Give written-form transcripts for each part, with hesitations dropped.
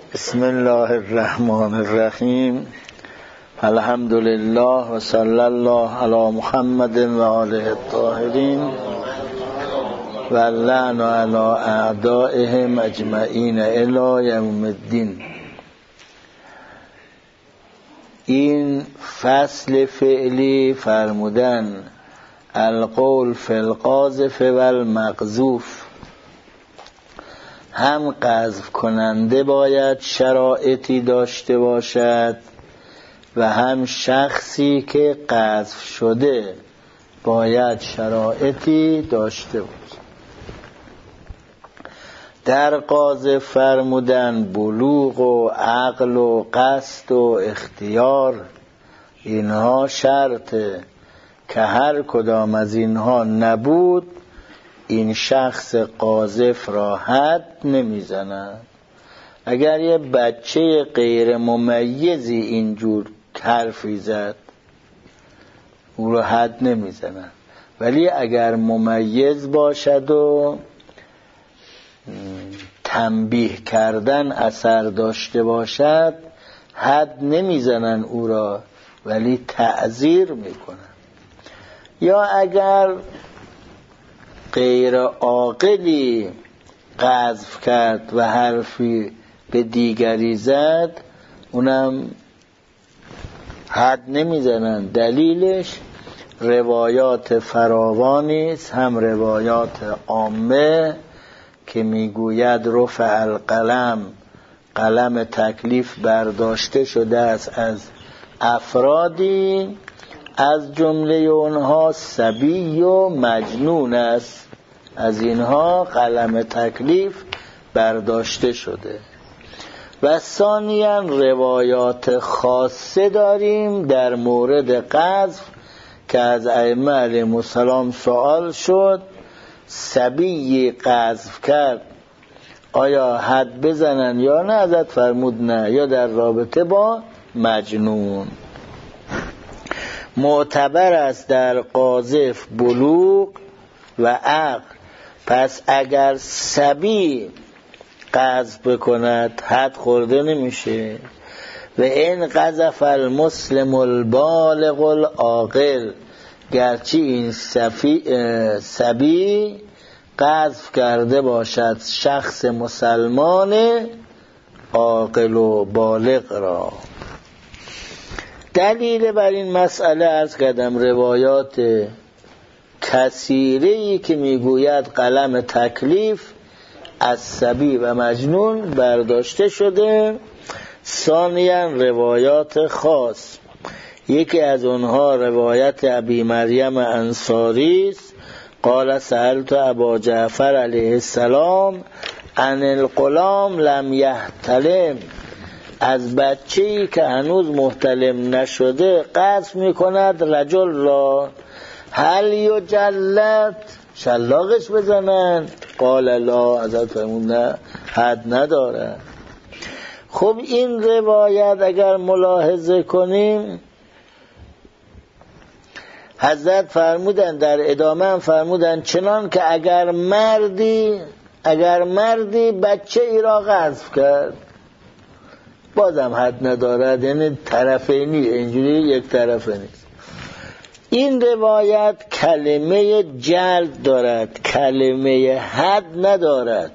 بسم الله الرحمن الرحیم. الحمد لله و صلی الله علی محمد و آله الطاهرین و لعن علی اعدائهم اجمعین الی یوم الدین. این فصل فعلی فرمودن القول فی القاذف و المقذوف، هم قذف کننده باید شرایطی داشته باشد و هم شخصی که قذف شده باید شرایطی داشته باشد. در قاذف فرمودن بلوغ و عقل و قصد و اختیار، اینها شرطه که هر کدام از اینها نبود این شخص قاذف را حد نمیزنند. اگر یه بچه غیر ممیزی اینجور حرفی زد او را حد نمیزنند، ولی اگر ممیز باشد و تنبیه کردن اثر داشته باشد حد نمیزنن او را، ولی تعزیر میکنن. یا اگر غیر عاقلی قذف کرد و حرفی به دیگری زد اونم حد نمیزنن. دلیلش روایات فراوانی است، هم روایات عامه که میگوید رفع القلم، قلم تکلیف برداشته شده است از افرادی، از جمله اونها صبی و مجنون است، از اینها قلم تکلیف برداشته شده. و ثانیاً روایات خاصه داریم در مورد قذف که از ائمه علیهم السلام سوال شد صبی قذف کرد آیا حد بزنن یا نه؟ حضرت فرمود نه، یا در رابطه با مجنون. معتبر است در قاذف بلوغ و عقل، پس اگر صبی قذف بکند حد خورده نمیشه. و این قذف المسلم البالغ العاقل، گرچه این صبی قذف کرده باشد شخص مسلمان عاقل و بالغ را. دلیل بر این مسئله عرض کردم روایات کثیره‌ای که میگوید قلم تکلیف از صبی و مجنون برداشته شده. ثانیاً روایات خاص، یکی از اونها روایت ابی مریم انصاری است. قال سألت ابا جعفر علیه السلام عن الغلام لم یحتلم، از بچه‌ای که هنوز محتلم نشده قذف میکند رجل را، هل یجلد، شلاقش بزنن؟ قال لا، حضرت فرمود نه، حد نداره. خب این روایت اگر ملاحظه کنیم حضرت فرمودن در ادامه هم فرمودن چنان که اگر مردی بچه ای را قذف کرد بازم حد ندارد، یعنی طرفینی، اینجوری یک طرفه نیست. این روایت کلمه جلد دارد، کلمه حد ندارد.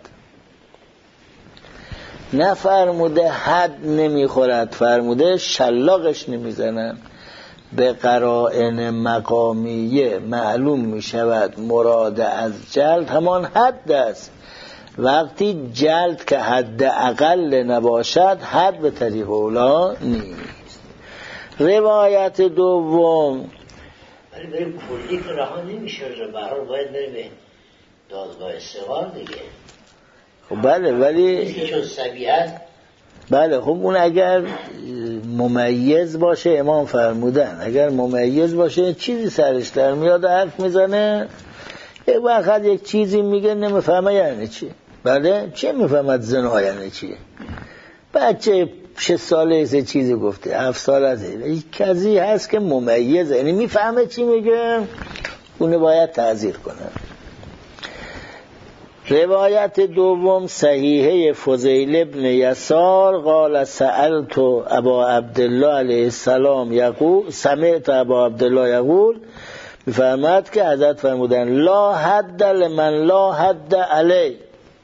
نه فرموده حد نمیخورد، فرموده شلاقش نمیزنن. به قرائن مقامیه معلوم میشود مراد از جلد همان حد است. وقتی جلد که حد اقل نباشد حد به طریق اولا نیست. روایت دوم، ولی بریم کلی که رها نمیشه، برحال باید بریم به دادگاه استقلال دیگه. خب بله، ولی چون صبیحت بله، خب اون اگر ممیز باشه، امام فرمودن اگر ممیز باشه چیزی سرش در میاد حرف میزنه، یک وقت یک چیزی میگه نمیفهمه یعنی چی. بله، چه میفهمد زنا یعنی چی؟ بچه 6 ساله سه چیزی گفته، 7 ساله است، کسی هست که ممیزه، یعنی میفهمه چی میگه، اونو باید تعزیر کنه. روایت دوم صحیحه فضیل ابن یسار قال سألت ابا عبدالله علیه السلام یقول سمعت ابا عبدالله یقول، میفرماد که حضرت فرمودن لا حد لمن لا حد علی،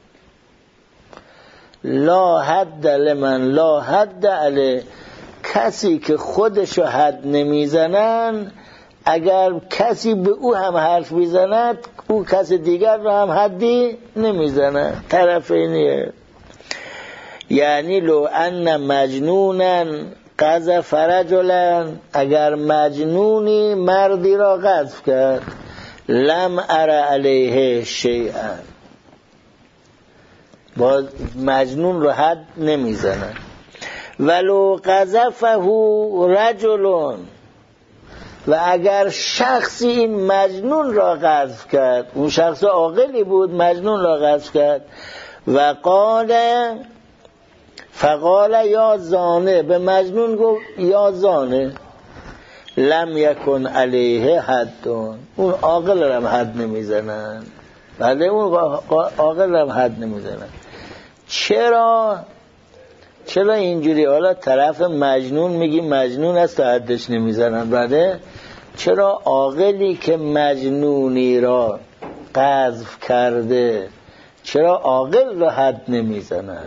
لا حد لمن لا حد علی، کسی که خودشو حد نمیزنن اگر کسی به او هم حرف میزند او کسی دیگر رو هم حدی نمیزند. طرفینیه. یعنی لو ان مجنونا قذف رجلا، اگر مجنونی مردی را قذف کرد لم ار علیه شیئا، با مجنون رو حد نمیزنن. ولو قذفه رجل، و اگر شخصی این مجنون را قذف کرد، اون شخص عاقلی بود مجنون را قذف کرد، و فقال یا زانه، به مجنون گفت یا زانه، لم یکن علیه حدون، اون عاقل را هم حد نمیزنن. بله اون عاقل را هم حد نمیزنن. چرا اینجوری؟ حالا طرف مجنون میگی مجنون است تا حدش نمیزنن. بله چرا عاقلی که مجنونی را قذف کرده چرا عاقل را حد نمیزنن؟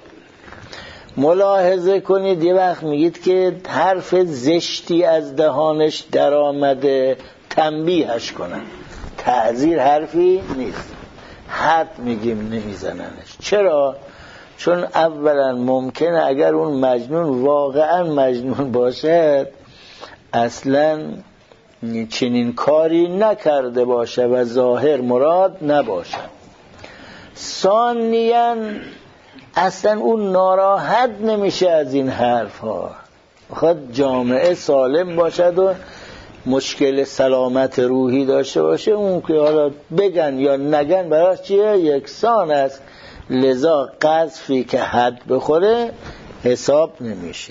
ملاحظه کنید یه وقت میگید که حرف زشتی از دهانش در آمده تنبیهش کنن، تعذیر حرفی نیست، حد میگیم نمیزننش. چرا؟ چون اولا ممکنه اگر اون مجنون واقعا مجنون باشد اصلا چنین کاری نکرده باشه و ظاهر مراد نباشه. ثانیاً اصلا اون ناراحت نمیشه از این حرف ها، بخواد جامعه سالم باشد و مشکل سلامت روحی داشته باشه، اون که حالا بگن یا نگن براش چیه؟ یکسان است. لذا قذفی که حد بخوره حساب نمیشه.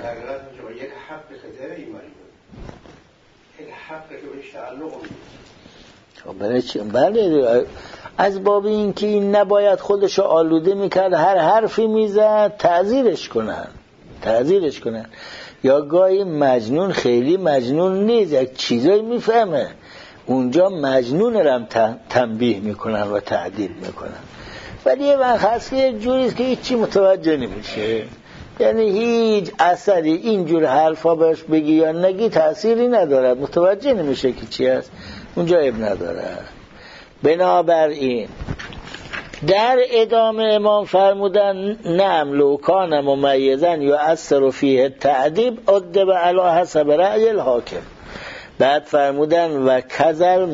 بله از باب این که این نباید خودشو آلوده میکرد هر حرفی میزد تعذیرش کنن. یا گاهی مجنون خیلی مجنون نیست، یک چیزایی میفهمه، اونجا مجنون رو هم تنبیه میکنن و تعدیل میکنن. ولی یه وقت هست که یک جوریست که هیچی متوجه نمیشه، یعنی هیچ اثری اینجور حرفا بهش بگی یا نگی تأثیری ندارد، متوجه نمیشه که چی هست، اونجا عیب ندارد. بنابراین در ادامه امام فرمودن نعم لو کان ممیزن یؤثر فیه التأدیب ادب علی حسب رأی الحاکم. بعد فرمودن و کذل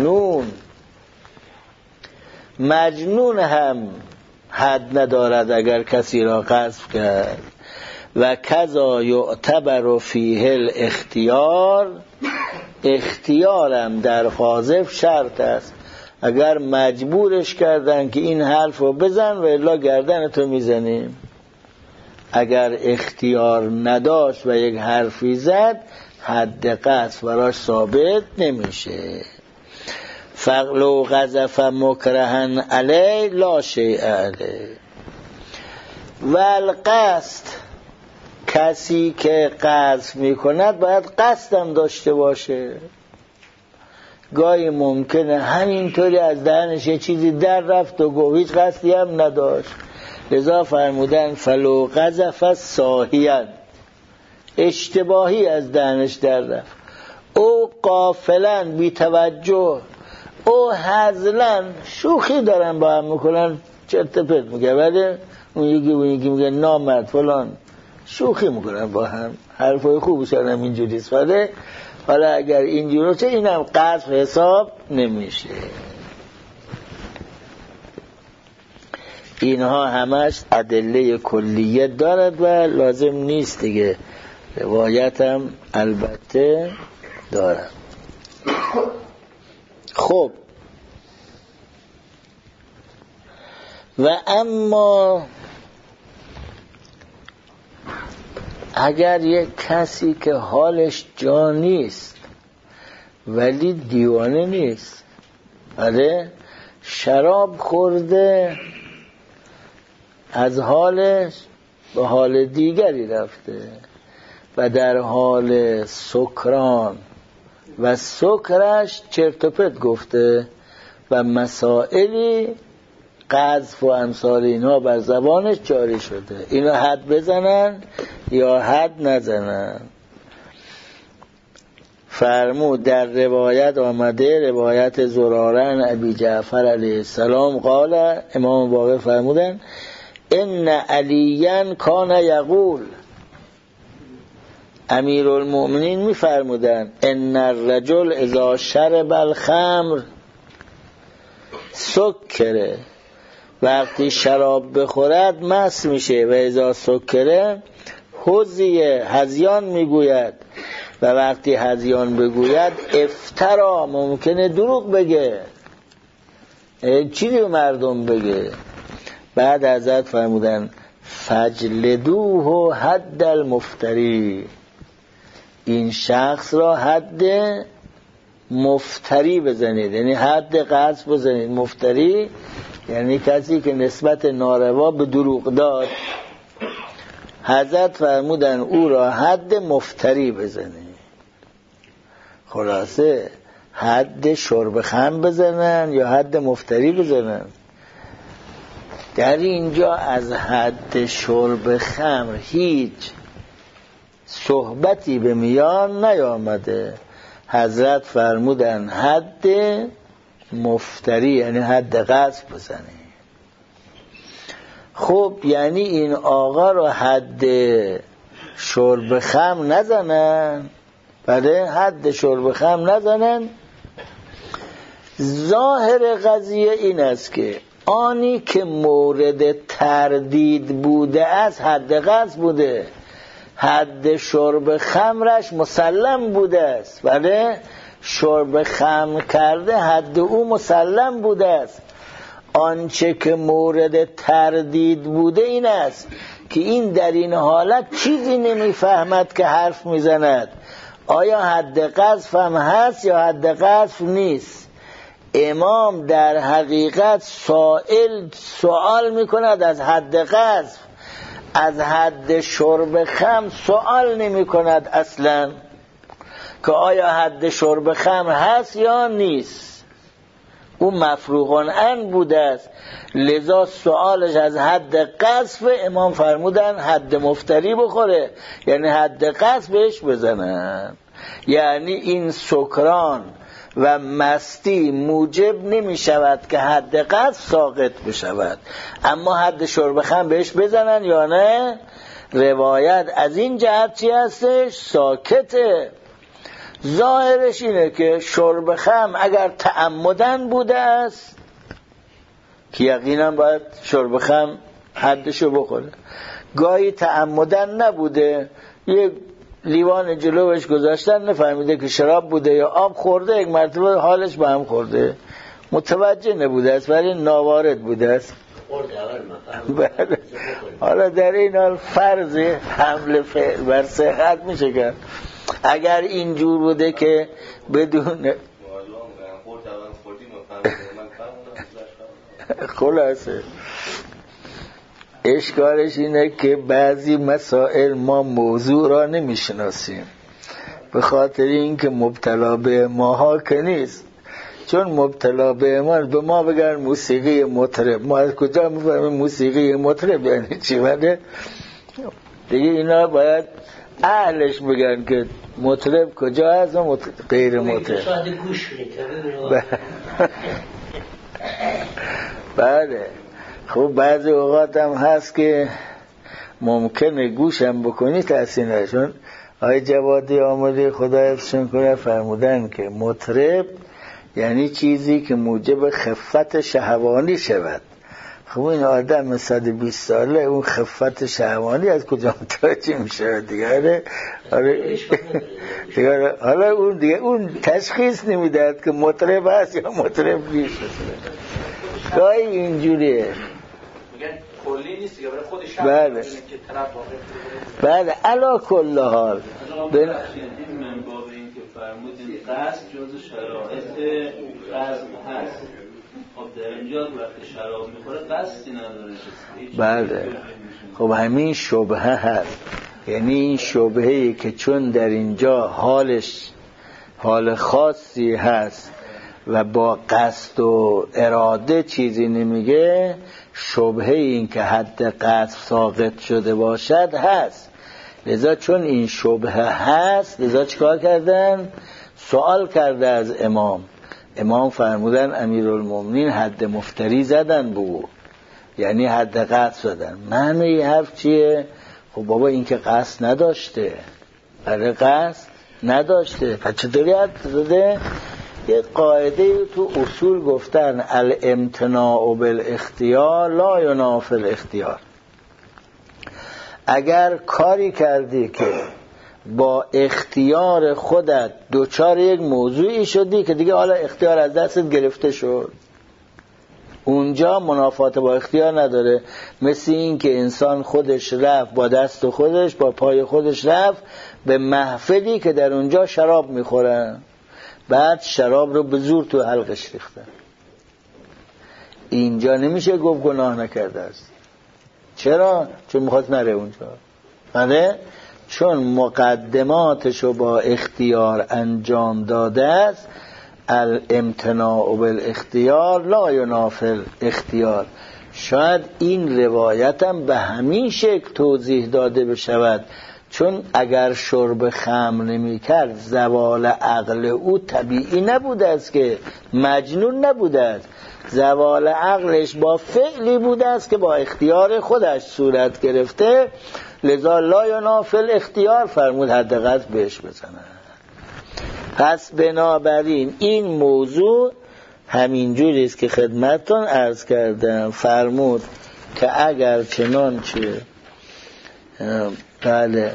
مجنون هم حد ندارد اگر کسی را قذف کرد. و کذا یعتبر فیه الاختیار، اختیارم در قاذف شرط است، اگر مجبورش کردن که این حرف رو بزن و الا گردن تو میزنیم. اگر اختیار نداشت و یک حرفی زد حد قذف براش ثابت نمیشه. فلو قذف مکرهن علی لا شیء علی. والقصد، کسی که قذف میکند باید قصدم داشته باشه. گاهی ممکنه همینطوری از دهنش یه چیزی در رفت و گفت هیچ قصدی هم نداشت. لذا فرمودن فلو قذف ساهیاً، اشتباهی از دهنش در رفت، او غافلاً بی توجه، او هزلاً شوخی دارن با هم میکنن چرت پرت میگه، ولی اون یکی میگه نامرد فلان، شوخی میکنن با هم، حرفای خوبش هم اینجوریست. ولی حالا اگر اینجوری چه اینم قذف حساب نمیشه. اینها همش ادله کلیه دارد و لازم نیست دیگه، روایت هم البته دارد. خب و اما اگر یک کسی که حالش جا نیست ولی دیوانه نیست، شراب خورده از حالش به حال دیگری رفته و در حال سکران و سکرش چرت و پرت گفته و مسائلی قذف و امثال اینها بر زبانش جاری شده. اینا حد بزنن یا حد نزنن. فرمود در روایت آمده، روایت زرارن ابی جعفر علیه السلام قال، امام باقر فرمودن ان علیاً کان یقول، امیرالمؤمنین میفرمودن ان الرجل اذا شرب الخمر سکره، وقتی شراب بخورد مست میشه، و اذا سکره حزیه، هذیان میگوید، و وقتی هذیان بگوید افترا، ممکنه دروغ بگه، چیزی به مردم بگه. بعد حضرت فرمودن فجلدوه حد المفتری، این شخص را حد مفتری بزنید، یعنی حد قذف بزنید. مفتری یعنی کسی که نسبت ناروا به دروغ داد. حضرت فرمودن او را حد مفتری بزنید. خلاصه حد شرب خمر بزنن یا حد مفتری بزنن؟ در اینجا از حد شرب خمر هیچ صحبتی به میان نیامده. حضرت فرمودن حد مفتری یعنی حد قذف بزنی. خب یعنی این آقا رو حد شرب خمر نزنن؟ بله، حد شرب خمر نزنن. ظاهر قضیه این است که آنی که مورد تردید بوده از حد قذف بوده، حد شرب خمرش مسلم بوده است. بله، شرب خمر کرده حد او مسلم بوده است. آنچه که مورد تردید بوده این است که این در این حالت چیزی نمیفهمد که حرف میزند. آیا حد قذف هم هست یا حد قذف نیست؟ امام در حقیقت سوال میکند از حد قذف، از حد شرب خمر سوال نمی کند اصلا که آیا حد شرب خمر هست یا نیست. او مفروغان ان بوده است، لذا سوالش از حد قذف. امام فرمودن حد مفتری بخوره، یعنی حد قذف بهش بزنن. یعنی این سکران و مستی موجب نمی شود که حد قذف ساقط بشود، اما حد شرب خمر بهش بزنن یا نه؟ روایت از این جهت چی هستش؟ ساکته. ظاهرش اینه که شرب خمر اگر تعمدن بوده است که یقینا باید شرب خمر حدشو بخوره، گاهی تعمدن نبوده، یک لیوان جلوش گذاشتن نفهمیده که شراب بوده یا آب خورده، یک مرتبه حالش به هم خورده، متوجه نبوده است ولی ناوارد بوده است. حالا در این حال فرض حمل فعل بر صحت میشه کرد. اگر اینجور بوده که بدون خلاصه اشکالش اینه که بعضی مسائل ما موضوع را نمیشناسیم، به خاطر اینکه مبتلا به ماها که نیست. چون مبتلا به ما بگن موسیقی مطرب، ما از کجا میفهمیم موسیقی مطرب یعنی چی؟ ولی دیگه اینا باید اهلش بگن که مطرب کجا هست و غیر مطرب. بله. خب بعضی اوقات هم هست که ممکنه گوشم بکنی تأثیر نشون. آقای جوادی آمدی خدا حفظشون کنه فرمودن که مطرب یعنی چیزی که موجب خفت شهوانی شود. خب این آدم 120 ساله اون خفت شهوانی از کجا متوجه میشه دیگه؟ حالا اون دیگه اون تشخیص نمیدهد که مطرب هست یا مطرب نیست. گاهی اینجوریه. کلی نیست دیگه، برای خودش بله بله. علا کل حال این منباب این که فرمودین قصد جز شرایط قصد هست. خب در اینجا وقتی شراب میخوره قصدی نداره. بله. خب همین شبهه هست، یعنی این شبهه‌ای که چون در اینجا حال خاصی هست و با قصد و اراده چیزی نمیگه، شبهه این که حد قذف ساقط شده باشد هست. لذا چون این شبهه هست، لذا چیکار کردن؟ سوال کرده از امام فرمودن امیرالمومنین حد مفتری زدن بو، یعنی حد قذف زدن. معنی حرف چیه؟ خب بابا این که قصد نداشته، برای قصد نداشته، پس چطوری حد زده؟ یه قاعده تو اصول گفتن الامتناع بالاختیار لا ینافی الاختیار. اگر کاری کردی که با اختیار خودت دوچار یک موضوعی شدی که دیگه حالا اختیار از دستت گرفته شد، اونجا منافات با اختیار نداره. مثل این که انسان خودش رفت با دست خودش، با پای خودش رفت به محفلی که در اونجا شراب میخورن، بعد شراب رو به زور تو حلقش ریختن، اینجا نمیشه گفت گناه نکرده است. چرا؟ چون میخواد نره اونجا. بله؟ چون مقدماتشو با اختیار انجام داده است. الامتناع بالاختیار لا ینافی الاختیار. شاید این روایتم به همین شکل توضیح داده بشود، چون اگر شرب خمر نمی کرد زوال عقل او طبیعی نبوده است، که مجنون نبوده است. زوال عقلش با فعلی بوده است که با اختیار خودش صورت گرفته، لذا لا ینافی الاختیار فرمود حد قذف بهش بزنن. پس بنابراین این موضوع همینجوری است که خدمتتون عرض کردم. فرمود که اگر چنانچه بله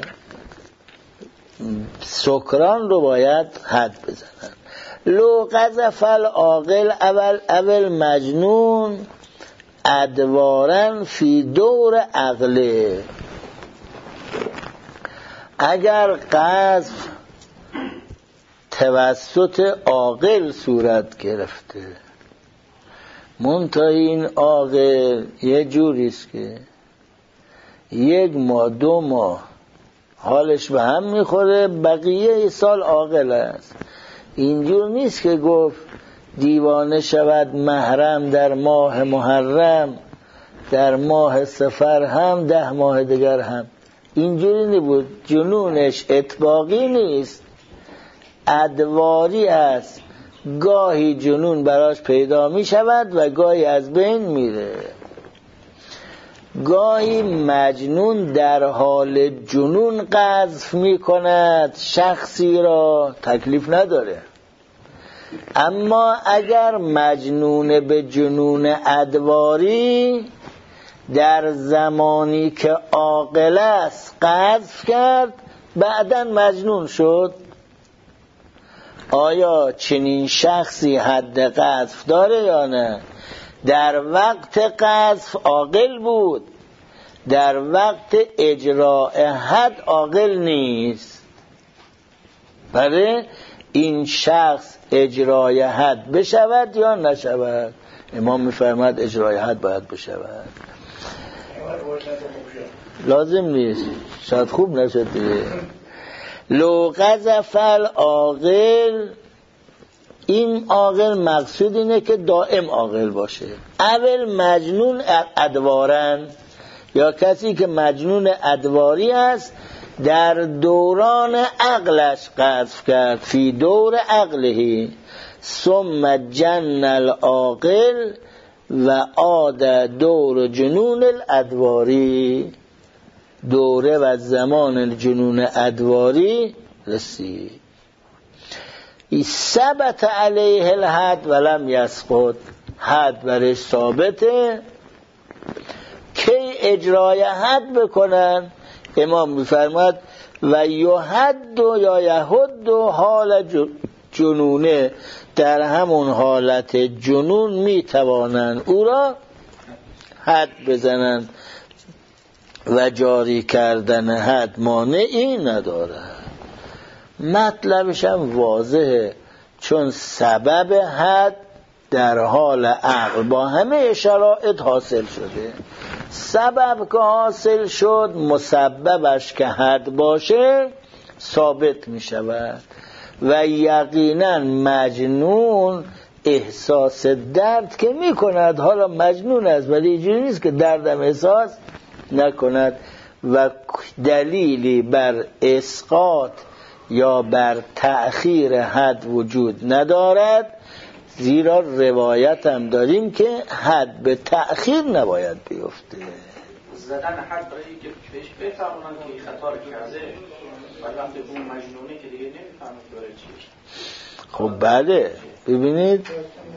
سکران رو باید حد بزنن. لو قذف العاقل اول مجنون ادوارن فی دور عقله. اگر قذف توسط عاقل صورت گرفته، منتها این عاقل یه جوریست که 1 ماه 2 ماه حالش به هم میخوره، بقیه سال عاقل است. اینجور نیست که گفت دیوانه شود محرم در ماه محرم، در ماه صفر هم 10 ماه دیگر هم. اینجوری نبود. جنونش اطباقی نیست، ادواری است. گاهی جنون براش پیدا می شود و گاهی از بین میره. گاهی مجنون در حال جنون قذف می کند شخصی را، تکلیف نداره. اما اگر مجنون به جنون ادواری در زمانی که عاقل است قذف کرد، بعداً مجنون شد، آیا چنین شخصی حد قذف داره یا نه؟ در وقت قذف عاقل بود، در وقت اجراء حد عاقل نیست. برای این شخص اجرای حد بشود یا نشود؟ امام میفرماد اجرای حد باید بشود. لازم نیست، شاید خوب نشد دیگه. لو قذف العاقل، این عاقل مقصود اینه که دائم عاقل باشه. اول مجنون ادوارن، یا کسی که مجنون ادواری است در دوران عقلش قذف کرد، فی دور عقله، ثم جن العاقل و عاد دور جنون الادواری، دوره و زمان جنون ادواری رسید. ثبت علیه الحد ولم یسقط، حد برش ثابته. کی اجرای حد بکنن؟ امام میفرماد و یحد یا یحد حال جنونه، در همون حالت جنون میتوانند او را حد بزنند و جاری کردن حد مانعی نداره. مطلبش هم واضحه، چون سبب حد در حال عقل با همه شرایط حاصل شده. سبب که حاصل شد مسببش که حد باشه ثابت می شود و یقینا مجنون احساس درد که می کند، حالا مجنون است ولی اینجوری نیست که دردم احساس نکند و دلیلی بر اسقاط یا بر تأخیر حد وجود ندارد، زیرا روایت هم داریم که حد به تأخیر نباید بیفته. زدن حد برای که بهش بفهمونن که این خطا رو کرده، ولی وقتی اون مجنونه که دیگه نمیفهمه که برای چیش. خب بله، ببینید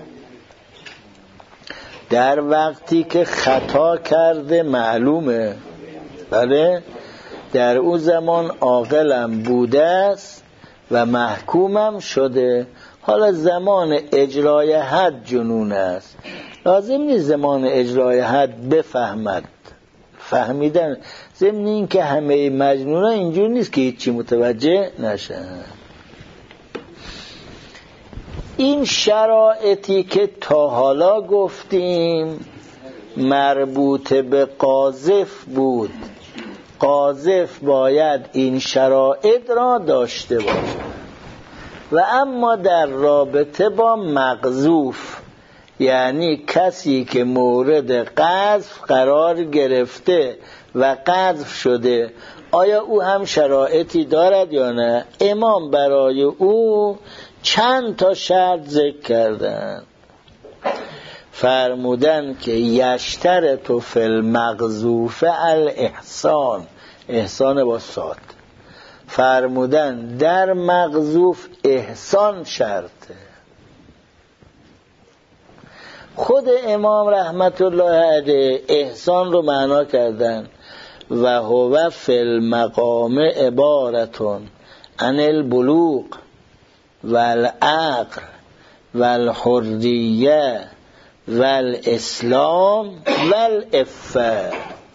در وقتی که خطا کرده معلومه، بله، در اون زمان عاقلم بوده است و محکومم شده. حالا زمان اجرای حد جنون است، لازم نیست زمان اجرای حد بفهمد. فهمیدن ضمن این که همه مجنون ها اینجور نیست که هیچی متوجه نشن. این شرایطی که تا حالا گفتیم مربوط به قاذف بود. قاذف باید این شرایط را داشته باشد. و اما در رابطه با مقذوف، یعنی کسی که مورد قذف قرار گرفته و قذف شده، آیا او هم شرایطی دارد یا نه؟ امام برای او چند تا شرط ذکر کردن. فرمودن که یشترط فی المقذوف الاحسان، احسان با صاد. فرمودن در مقذوف احسان شرطه. خود امام رحمت الله علیه احسان رو معنا کردن و هو فی المقام عبارتون عن البلوغ والعقل والحریه والاسلام والعفه.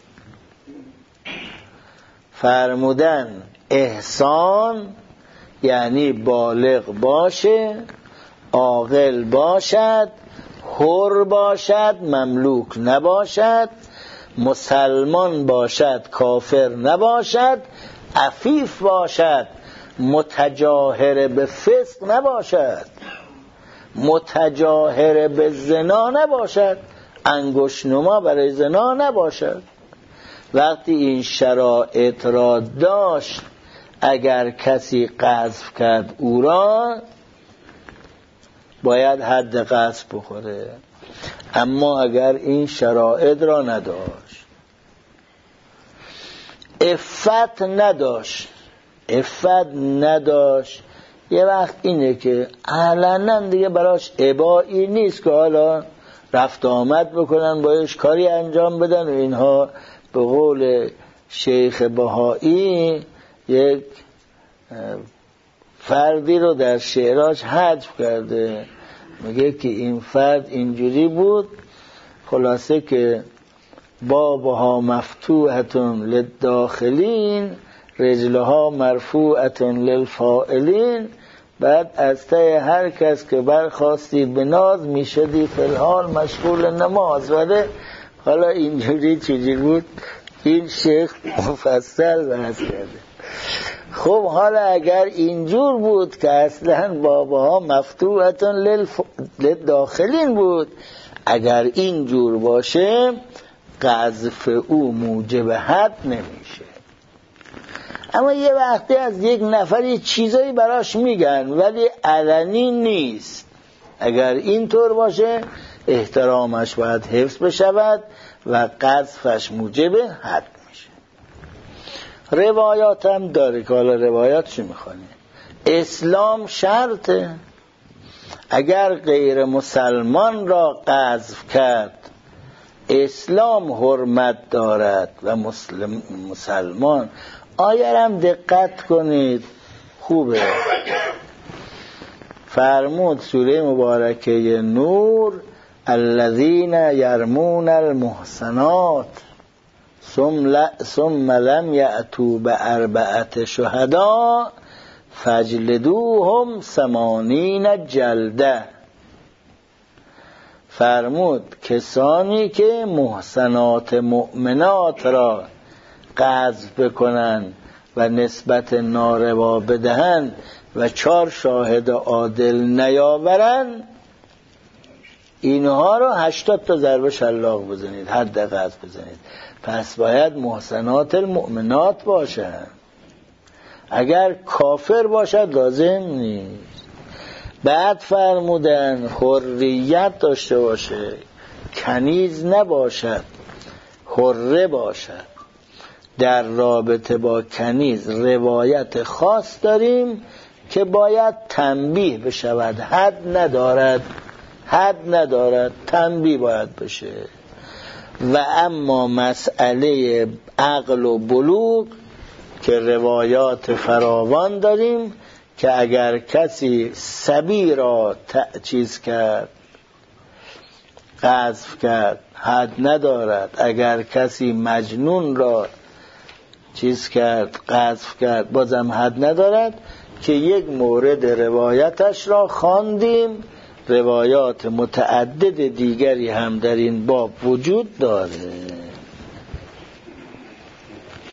فرمودن احسان یعنی بالغ باشه، عاقل باشد، حر باشد، مملوک نباشد، مسلمان باشد، کافر نباشد، عفیف باشد، متجاهر به فسق نباشد، متجاهر به زنا نباشد، انگشت نما برای زنا نباشد. وقتی این شرایط را داشت، اگر کسی قذف کرد او را باید حد قذف بخوره. اما اگر این شرایط را نداشت، عفت نداشت، یه وقت اینه که علنا دیگه براش ابایی نیست که حالا رفت آمد بکنن، بایش کاری انجام بدن و اینها. به قول شیخ بهایی یک فردی رو در شعراش حذف کرده، میگه که این فرد اینجوری بود، خلاصه که بابها مفتوحتون للداخلین رجلها مرفوعتون للفائلین. بعد از ته هر کس که برخواستی به ناز میشدی فی الحال مشغول نماز. ولی حالا اینجوری چیزی بود، این شیخ مفصل بحث کرده. خب حالا اگر اینجور بود که اصلا بابها مفتوحتون للداخلین بود، اگر اینجور باشه قذف او موجب حد نمیشه. اما یه وقتی از یک نفری چیزایی براش میگن ولی علنی نیست، اگر اینطور باشه احترامش باید حفظ بشود و قذفش موجب حد میشه. روایات هم داره که حالا روایات چی میخوانه؟ اسلام شرطه. اگر غیر مسلمان را قذف کرد، اسلام حرمت دارد و مسلمان. آیرم دقت کنید خوبه. فرمود سوره مبارکه نور الذین یرمون المحصنات ثم لم یأتوا بأربعة شهداء فاجلدوهم 80 جلده. فرمود کسانی که محسنات مؤمنات را قذف بکنن و نسبت ناروا بدهن و 4 شاهد عادل نیاورن، اینها رو 80 تا ضربه شلاق بزنید، حد قذف بزنید. پس باید محسنات المؤمنات باشن. اگر کافر باشد لازم نیست. بعد فرمودن حریت داشته باشه، کنیز نباشد، حره باشد. در رابطه با کنیز روایت خاص داریم که باید تنبیه بشود، حد ندارد، تنبیه باید بشه. و اما مسئله عقل و بلوغ که روایات فراوان داریم که اگر کسی صبی را چیز کرد، قذف کرد، حد ندارد. اگر کسی مجنون را چیز کرد، قذف کرد، بازم حد ندارد، که یک مورد روایتش را خواندیم. روایات متعدد دیگری هم در این باب وجود داره.